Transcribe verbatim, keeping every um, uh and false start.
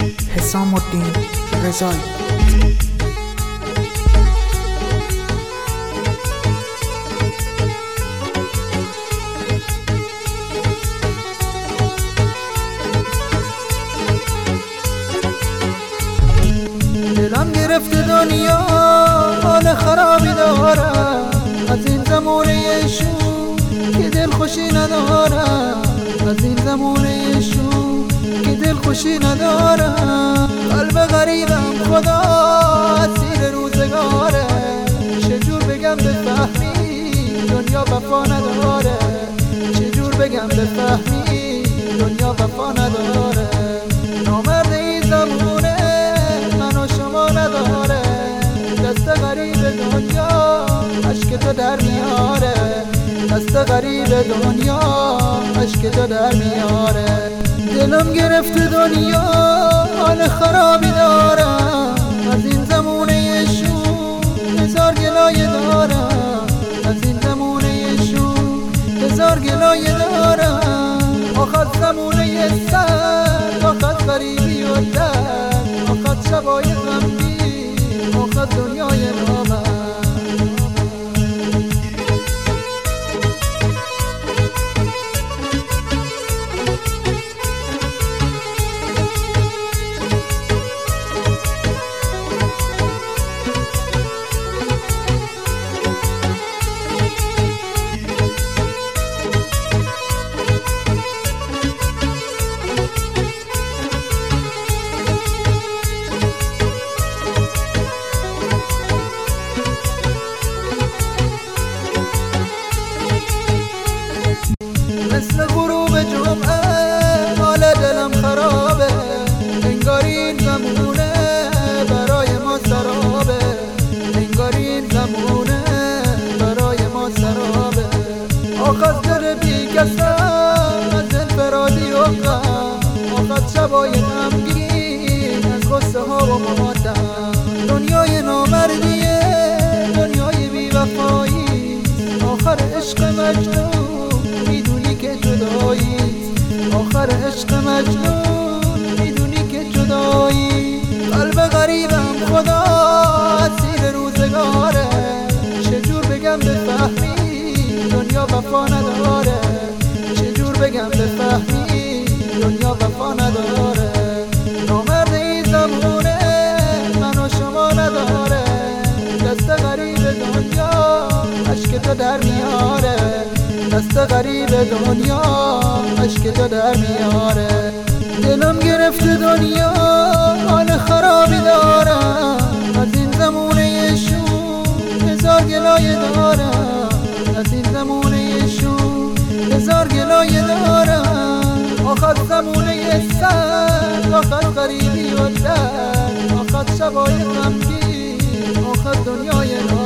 حسام الدین رضایی. دلم گرفته دنیا حال خرابی دارم، از این زمونه شو که دل خوشی ندارم، از این زمونه شو که دل خوشی ندارم. قلب غریبم خدا اسیر روزگاره، چجور بگم بفهمی دنیا وفا نداره، چجور بگم بفهمی دنیا وفا نداره. نامرد این زمونه من و شما نداره، دست غریب دنیا عشق تو در میاره، دست غریب دنیا عشق تو در میاره. دلم گرفته دنیا حال خرابی دارم، از این زمونه شو هزار گلایه دارم، از این زمونه شو هزار گلایه دارم. آخد زمونه سر، آخد غریبی و درد، آخد شبای غمگی، آخد دنیای نامم. مثل غروب جمعه حال دلم خرابه، انگار این زمونه برای ما سرابه، انگار این زمونه برای ما سرابه. آخد دل بی کسم از انفرادی و غم، آخد شبای غمگین از غصه ها و ماتم. دنیای نامردیه، دنیای بی وفایی، آخر عشق مجنون میدونی که جدایی، آخر عشق مجنون میدونی که جدایی. قلب غریبم خدا اسیر روزگاره، چجور بگم بفهمی دنیا وفا نداره، چجور بگم بفهمی دنیا وفا نداره. نامرد این زمونه من و شما نداره، دست غریب دنیا عشق تو در میاره، دست غریب دنیا عشق تو در میاره. دلم گرفته دنیا حال خرابی دارم، از این زمونه شو هزار گلایه دارم، از این زمونه شو هزار گلایه دارم. آخد زمونه سر، آخد غریبی و درد، آخد شبای غمگین، آخد دنیای نامم.